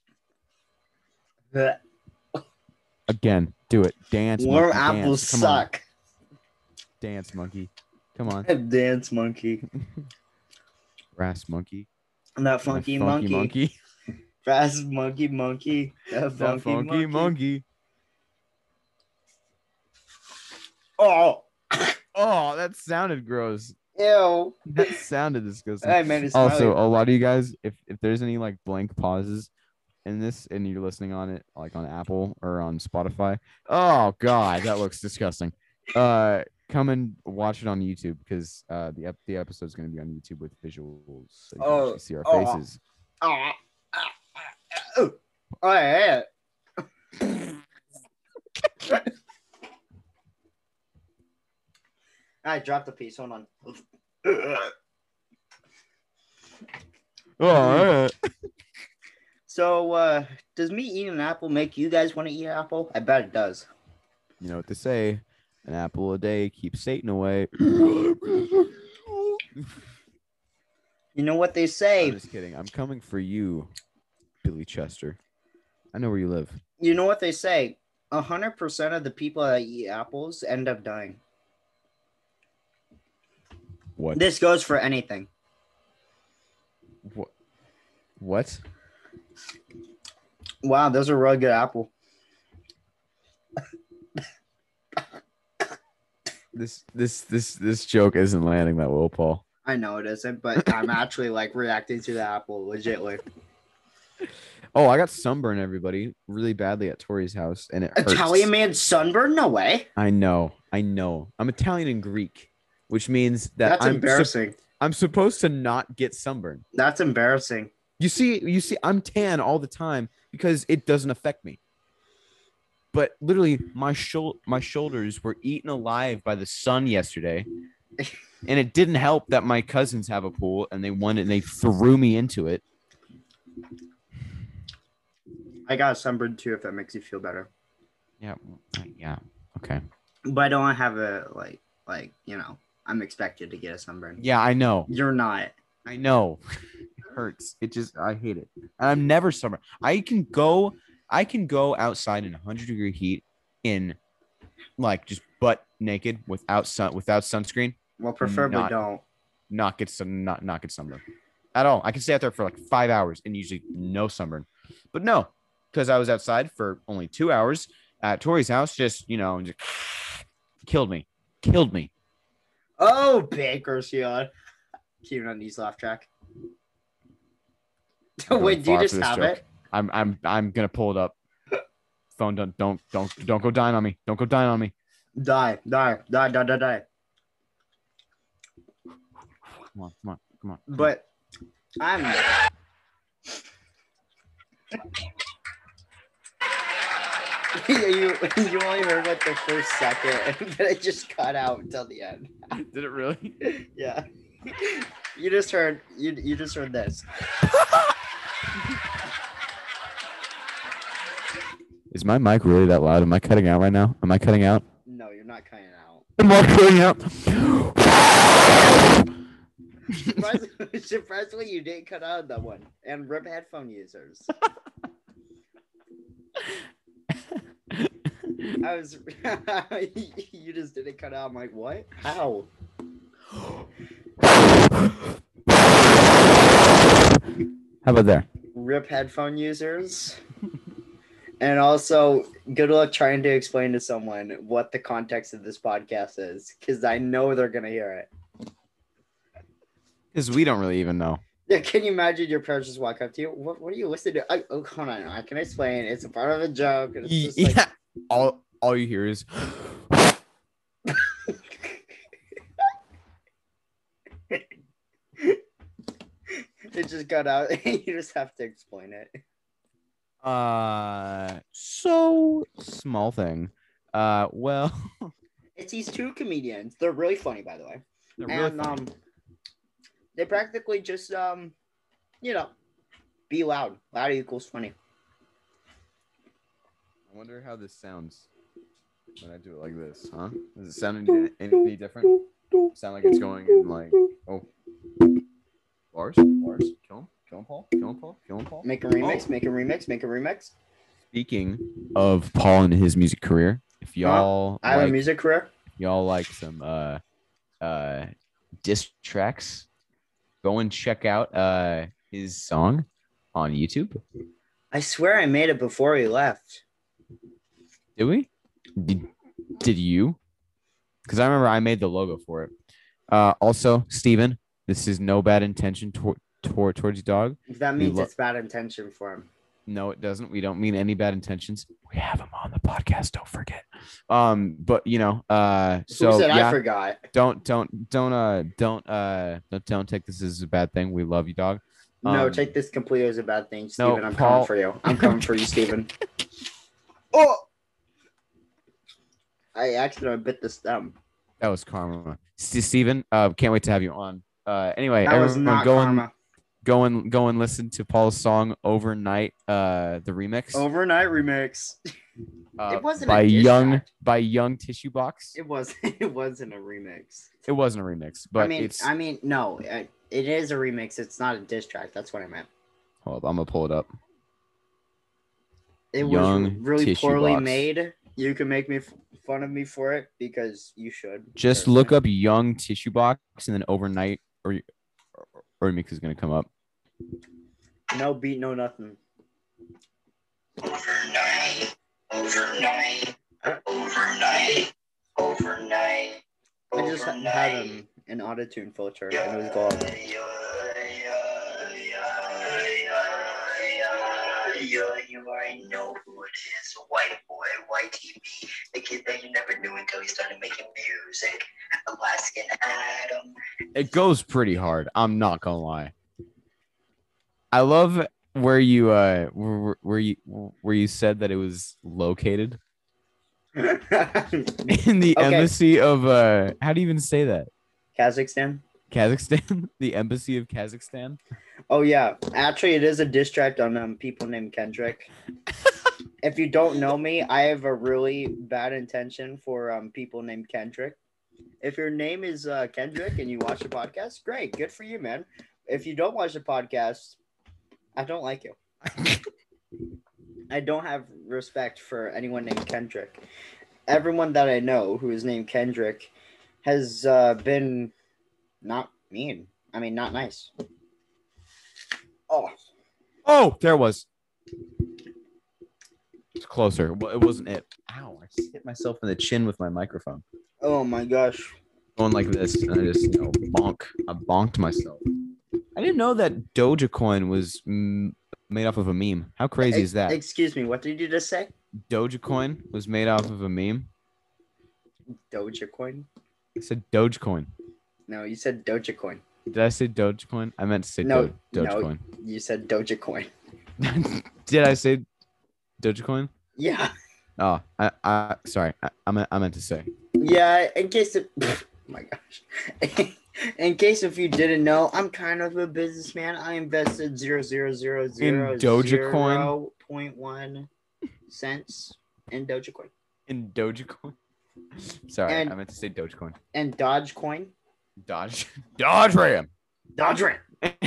Again, do it. Dance. Warm monkey, apples dance. Come suck. On. Dance monkey. Come on. Dance monkey. Brass monkey. That funky monkey. Brass monkey. That funky monkey. Oh. Oh, that sounded gross. Ew. That sounded disgusting. I made it also, a lot of you guys, if there's any like blank pauses in this and you're listening on it like on Apple or on Spotify, oh god, that looks disgusting. Come and watch it on YouTube because the episode is going to be on YouTube with visuals, so you can actually see our faces. Oh yeah. I dropped a piece. Hold on. Oh. So, does me eating an apple make you guys want to eat an apple? I bet it does. You know what they say: an apple a day keeps Satan away. You know what they say? I'm just kidding. I'm coming for you, Billy Chester. I know where you live. You know what they say? 100% of the people that eat apples end up dying. What? This goes for anything. What? Wow, those are really good apple. This joke isn't landing that well, Paul. I know it isn't, but I'm actually like reacting to the apple legitly. Oh, I got sunburned, everybody, really badly at Tori's house, and it hurts. Italian man sunburn? No way. I know. I'm Italian and Greek, which means that that's embarrassing. I'm supposed to not get sunburned. That's embarrassing. You see, I'm tan all the time because it doesn't affect me. But literally, my shoulders were eaten alive by the sun yesterday, and it didn't help that my cousins have a pool and they threw me into it. I got sunburned too, if that makes you feel better. Yeah. Okay. But I don't have I'm expected to get a sunburn. Yeah, I know. You're not. I know. It hurts. I hate it. I'm never summer. I can go outside in 100-degree heat in like just butt naked without sunscreen. Well, preferably don't. Not get sunburn at all. I can stay out there for like 5 hours and usually no sunburn. But no, because I was outside for only 2 hours at Tori's house, just killed me. Oh, Bakersfield. Keeping on these laugh track. Wait, do you just have it? I'm gonna pull it up. Phone, don't go dying on me. Don't go dying on me. Die. Come on. But you only heard like the first second, but it just cut out until the end. Did it really? Yeah. You just heard this. Is my mic really that loud? Am I cutting out right now? Am I cutting out? No, you're not cutting out. Am I cutting out? Surprisingly, you didn't cut out that one. And rip headphone users. You just didn't cut out. I'm like, what? How? How about there? Rip headphone users. And also, good luck trying to explain to someone what the context of this podcast is, because I know they're going to hear it. Because we don't really even know. Yeah, can you imagine your parents just walk up to you? What are you listening to? Hold on, I can explain. It's a part of a joke. And it's just like... All you hear is... It just got out, and you just have to explain it. So small thing. Well, it's these two comedians. They're really funny, by the way. They're really funny. They practically just be loud. Loud equals funny. I wonder how this sounds when I do it like this, huh? Does it sound any different? Sound like it's going in like bars? Kill him, Paul. Make a remix. Speaking of Paul and his music career, if y'all I have a music career. Y'all like some diss tracks, go and check out his song on YouTube. I swear I made it before he left. Did we? Did you? Because I remember I made the logo for it. Also, Steven, this is no bad intention towards you, dog. That means it's bad intention for him. No, it doesn't. We don't mean any bad intentions. We have him on the podcast. Don't forget. But so said yeah, I forgot. Don't take this as a bad thing. We love you, dog. No, take this completely as a bad thing, Steven. No, I'm Paul... coming for you. I'm coming for you, Steven. Oh! I accidentally bit the stem. That was karma. Steven, can't wait to have you on. Anyway, that was not karma. Go and listen to Paul's song "Overnight," the remix. Overnight remix. It wasn't by Young Tissue Box. It wasn't a remix. It wasn't a remix, but no, it is a remix. It's not a diss track. That's what I meant. Hold up, I'm gonna pull it up. It was really poorly made. You can make fun of me for it because you should. Just look up Young Tissue Box and then Overnight or remix is gonna come up. No beat, no nothing. Overnight. I just had an auto-tune filter and it was gold. You already know who it is. White boy, YTV. The kid that you never knew until he started making music. Alaskan Adam. It goes pretty hard. I'm not gonna lie. I love where you said that it was located. in the Okay. embassy of how do you even say that? Kazakhstan. Kazakhstan? The embassy of Kazakhstan? Oh yeah, actually, it is a diss track on people named Kendrick. If you don't know me, I have a really bad intention for people named Kendrick. If your name is Kendrick and you watch the podcast, great, good for you, man. If you don't watch the podcast, I don't like you. I don't have respect for anyone named Kendrick. Everyone that I know who is named Kendrick has been not mean. I mean, not nice. Oh, there it was. It's closer. Well, it wasn't it. Ow, I just hit myself in the chin with my microphone. Oh my gosh. Going like this, and I just, bonk. I bonked myself. I didn't know that Dogecoin was made off of a meme. How crazy is that? Excuse me, what did you just say? Dogecoin was made off of a meme. Dogecoin? I said Dogecoin. No, you said Dogecoin. Did I say Dogecoin? I meant to say No, Dogecoin. No, you said Dogecoin. Did I say Dogecoin? Yeah. Oh, I sorry. I meant to say. Yeah, in case it, oh my gosh. In case if you didn't know, I'm kind of a businessman. I invested 0.1 cents in Dogecoin. In Dogecoin? Sorry, I meant to say Dogecoin. And Dogecoin. Dodge Ram. Dodge Ram.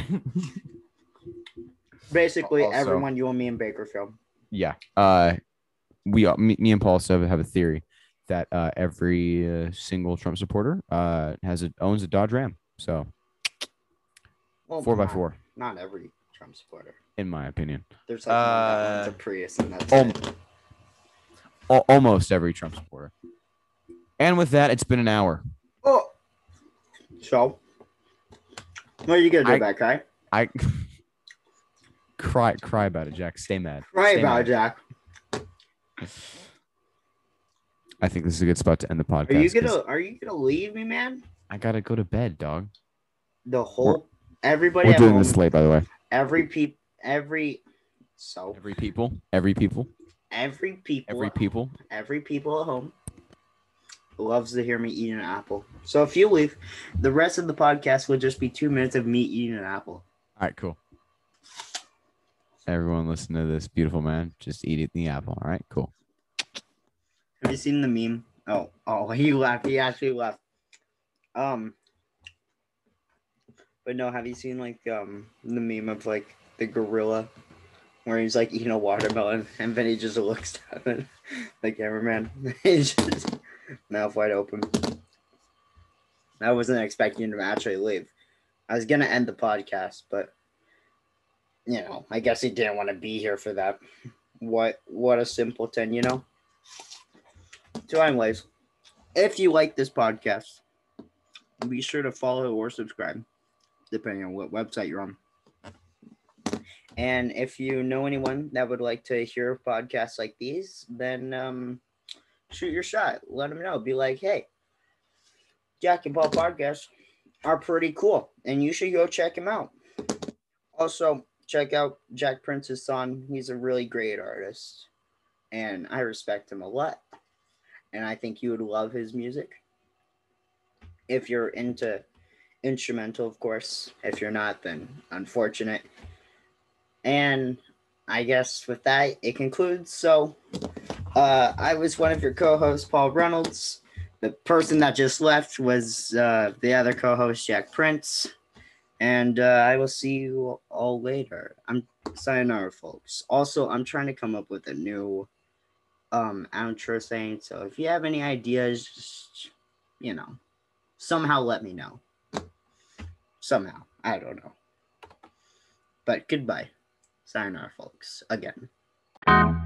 Basically, Also, everyone you and me in Bakerfield. Yeah. Me and Paul have a theory that every single Trump supporter owns a Dodge Ram. So, well, 4x4. Not every Trump supporter, in my opinion. There's like one that owns a Prius, and that's it. Almost every Trump supporter. And with that, it's been an hour. Oh. So, what are you gonna do back, right? I cry about it, Jack. Stay mad. Cry about it, Jack. I think this is a good spot to end the podcast. Are you gonna leave me, man? I gotta go to bed, dog. Everybody. We're doing this late, by the way. Every people at home loves to hear me eat an apple. So if you leave, the rest of the podcast will just be 2 minutes of me eating an apple. All right, cool. Everyone listen to this beautiful man just eating the apple. All right, cool. Have you seen the meme? Oh, he left. He actually left. But no, have you seen like the meme of like the gorilla where he's like eating a watermelon and then he just looks at it, the cameraman. He's just mouth wide open. I wasn't expecting him to actually leave. I was gonna end the podcast, but I guess he didn't want to be here for that. What a simpleton, So anyways, if you like this podcast, be sure to follow or subscribe, depending on what website you're on. And if you know anyone that would like to hear podcasts like these, then shoot your shot. Let them know. Be like, hey, Jack and Paul podcasts are pretty cool, and you should go check them out. Also, check out Jack Prince's son. He's a really great artist, and I respect him a lot. And I think you would love his music. If you're into instrumental, of course. If you're not, then unfortunate. And I guess with that, it concludes. So I was one of your co-hosts, Paul Reynolds. The person that just left was the other co-host, Jack Prince. And I will see you all later. I'm sayonara, folks. Also, I'm trying to come up with a new outro thing. So if you have any ideas, just, somehow let me know. Somehow. I don't know. But goodbye. Sayonara, folks. Again.